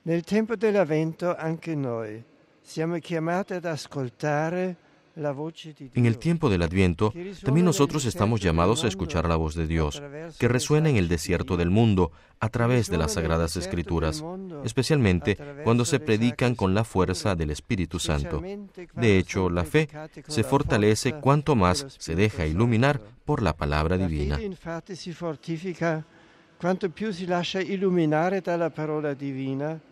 Nel tempo dell'Avvento anche noi siamo chiamati ad ascoltare la voce di En el Dio. tiempo del Adviento, también nosotros estamos llamados a escuchar la voz de Dios, que resuena en el desierto del mundo a través de las Sagradas Escrituras, especialmente cuando se predican con la fuerza del Espíritu Santo. De hecho, la fe se fortalece cuanto más se deja iluminar por la palabra La divina. fede infatti si fortifica quanto più si lascia illuminare dalla parola divina